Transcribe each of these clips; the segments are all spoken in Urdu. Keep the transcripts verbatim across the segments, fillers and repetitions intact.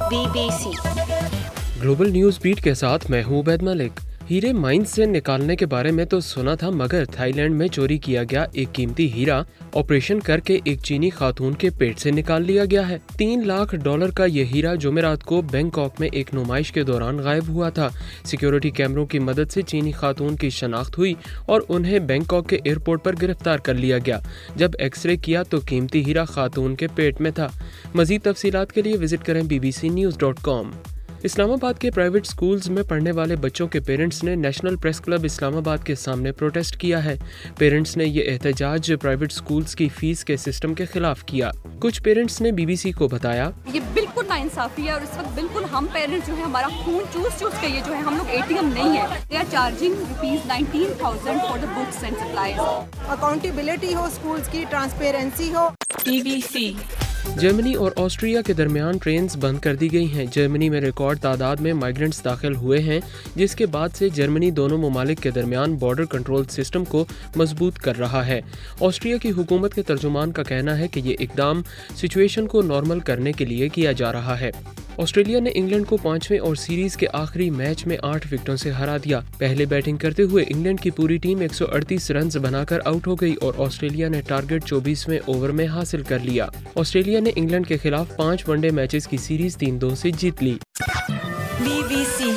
Be B C global news beat کے ساتھ میں ہوں عبید ملک۔ ہیرے مائنز سے نکالنے کے بارے میں تو سنا تھا، مگر تھائی لینڈ میں چوری کیا گیا ایک قیمتی ہیرا آپریشن کر کے ایک چینی خاتون کے پیٹ سے نکال لیا گیا ہے۔ تین لاکھ ڈالر کا یہ ہیرا جمعرات کو بینکاک میں ایک نمائش کے دوران غائب ہوا تھا۔ سیکیورٹی کیمروں کی مدد سے چینی خاتون کی شناخت ہوئی اور انہیں بینکاک کے ایئرپورٹ پر گرفتار کر لیا گیا۔ جب ایکس رے کیا تو قیمتی ہیرا خاتون کے پیٹ میں تھا۔ مزید تفصیلات کے لیے وزٹ کریں B B C news dot com. Islamabad کے پرائیویٹ سکولز میں پڑھنے والے بچوں کے پیرنٹس نے نیشنل پریس کلب اسلام آباد کے سامنے پروٹیسٹ کیا ہے۔ پیرنٹس نے یہ احتجاج پرائیویٹ سکولز کی فیس کے سسٹم کے خلاف کیا۔ کچھ پیرنٹس نے بی بی سی کو بتایا، یہ بالکل ناانصافی ہے اور اس وقت بالکل ہم پیرنٹس جو ہے ہمارا خون چوس چوس کے یہ جو ہے ہم لوگ اے ٹی ایم نہیں ہے۔ They are charging rupees nineteen thousand for the books and supplies. Accountability ہو، اسکولز کی ٹرانسپیرنسی ہو۔ بی بی سی جرمنی اور آسٹریا کے درمیان ٹرینز بند کر دی گئی ہیں۔ جرمنی میں ریکارڈ تعداد میں مائیگرنٹس داخل ہوئے ہیں، جس کے بعد سے جرمنی دونوں ممالک کے درمیان بارڈر کنٹرول سسٹم کو مضبوط کر رہا ہے۔ آسٹریا کی حکومت کے ترجمان کا کہنا ہے کہ یہ اقدام سچویشن کو نارمل کرنے کے لیے کیا جا رہا ہے۔ آسٹریلیا نے انگلینڈ کو پانچویں اور سیریز کے آخری میچ میں آٹھ وکٹوں سے ہرا دیا۔ پہلے بیٹنگ کرتے ہوئے انگلینڈ کی پوری ٹیم ایک سو اڑتیس رنز بنا کر آؤٹ ہو گئی اور آسٹریلیا نے ٹارگٹ چوبیسویں اوور میں حاصل کر لیا۔ آسٹریلیا نے انگلینڈ کے خلاف پانچ ون ڈے میچز کی سیریز تین دو سے جیت لی۔ بی بی سی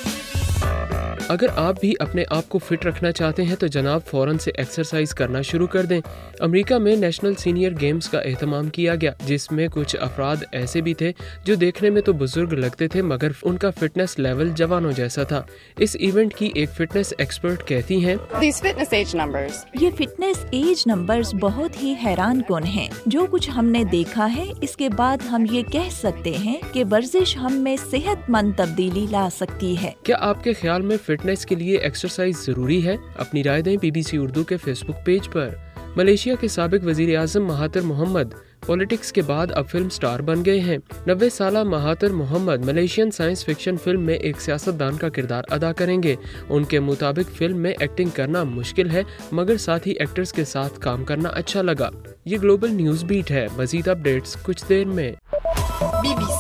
اگر آپ بھی اپنے آپ کو فٹ رکھنا چاہتے ہیں تو جناب فوراً سے ایکسرسائز کرنا شروع کر دیں۔ امریکہ میں نیشنل سینئر گیمز کا اہتمام کیا گیا، جس میں کچھ افراد ایسے بھی تھے جو دیکھنے میں تو بزرگ لگتے تھے مگر ان کا فٹنس لیول جوانوں جیسا تھا۔ اس ایونٹ کی ایک فٹنس ایکسپرٹ کہتی ہیں، یہ فٹنس ایج نمبرز بہت ہی حیران کن ہیں۔ جو کچھ ہم نے دیکھا ہے اس کے بعد ہم یہ کہہ سکتے ہیں کہ ورزش ہم میں صحت مند تبدیلی لا سکتی ہے۔ کیا آپ کے خیال میں فٹنس کے لیے ایکسرسائز ضروری ہے؟ اپنی رائے دیں بی بی سی اردو کے فیس بک پیج پر۔ ملیشیا کے سابق وزیر اعظم مہاتر محمد پالیٹکس کے بعد اب فلم سٹار بن گئے ہیں۔ نوے سالہ Mahathir Mohamad Malaysian science fiction film میں ایک سیاستدان کا کردار ادا کریں گے۔ ان کے مطابق فلم میں ایکٹنگ کرنا مشکل ہے مگر ساتھ ہی ایکٹرز کے ساتھ کام کرنا اچھا لگا۔ یہ گلوبل نیوز بیٹ ہے، مزید اپڈیٹس کچھ دیر میں۔ Be be